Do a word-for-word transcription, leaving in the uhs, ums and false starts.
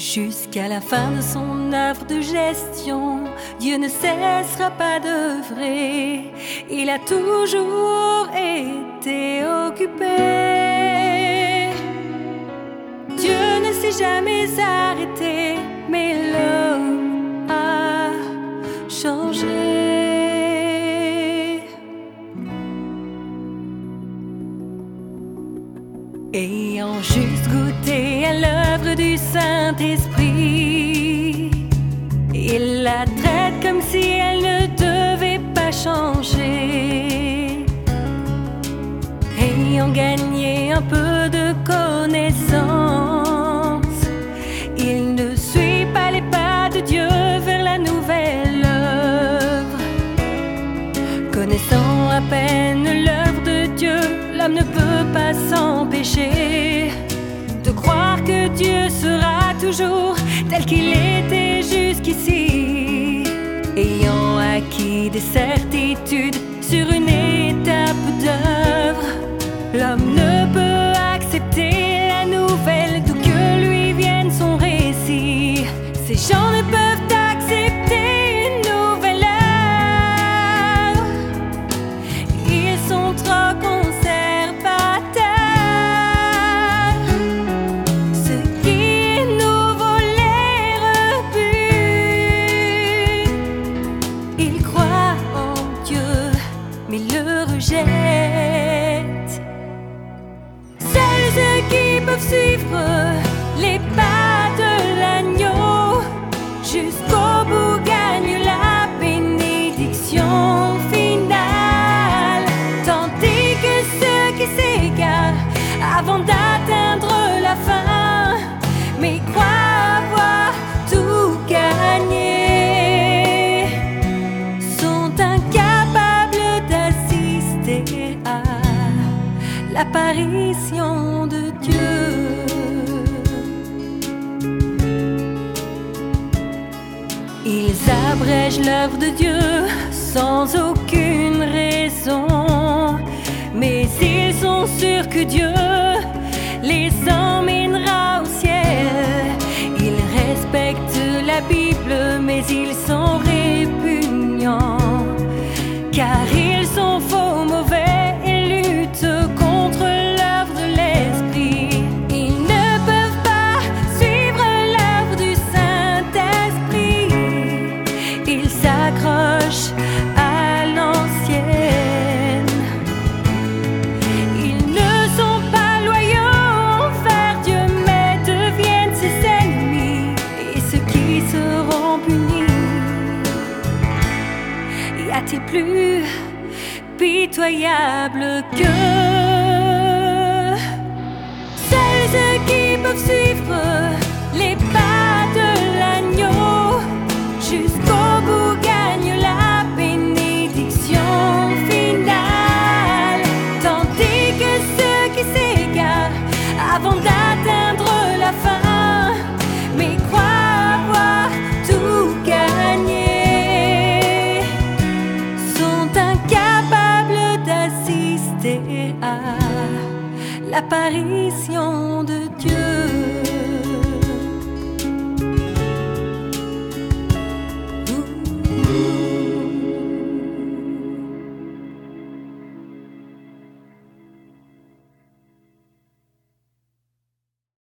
Jusqu'à la fin de son œuvre de gestion, Dieu ne cessera pas d'œuvrer. Il a toujours été occupé. Dieu ne s'est jamais arrêté, mais l'homme a changé. Ayant juste goûté à l'œuvre du Saint-Esprit, il la traite comme si elle ne devait pas changer. Ayant gagné un peu de connaissance, il ne suit pas les pas de Dieu vers la nouvelle œuvre. Connaissant à peine l'œuvre de Dieu, l'homme ne peut pas s'empêcher de croire que Dieu sera toujours tel qu'il était jusqu'ici. Ayant acquis des certitudes sur une étape d'œuvre, l'homme ne peut accepter la nouvelle d'où que lui vienne son récit. Ces gens ne peuvent accepter une nouvelle œuvre. Ils sont trop conservateurs. Ce qui est nouveau les rebute. Ils croient en Dieu, mais le rejettent. Seuls ceux qui peuvent suivre les pas de l'agneau jusqu'au bout gagnent la bénédiction finale, tandis que ceux qui s'égarent avant d'atteindre la fin, mais croient avoir tout gagné, sont incapables d'assister à l'apparition de Dieu. Ils abrègent l'œuvre de Dieu sans aucune raison, mais ils sont sûrs que Dieu les emmènera au ciel. Ils respectent la Bible, mais ils sont répugnants, car ils sont faux, mauvais et luttent contre l'œuvre de l'Esprit. Ils ne peuvent pas suivre l'œuvre du Saint-Esprit. Ils s'accrochent à l'ancienne. Ils ne sont pas loyaux envers Dieu, mais deviennent ses ennemis, et ceux qui seront punis. Y a-t-il plus pitoyable que seuls ceux qui peuvent suivre les pas de l'agneau jusqu'au bout gagnent la bénédiction finale, tandis que ceux qui s'égarent avant d'atteindre la fin, mais croient avoir tout gagné, sont incapables d'assister à l'apparition de Dieu.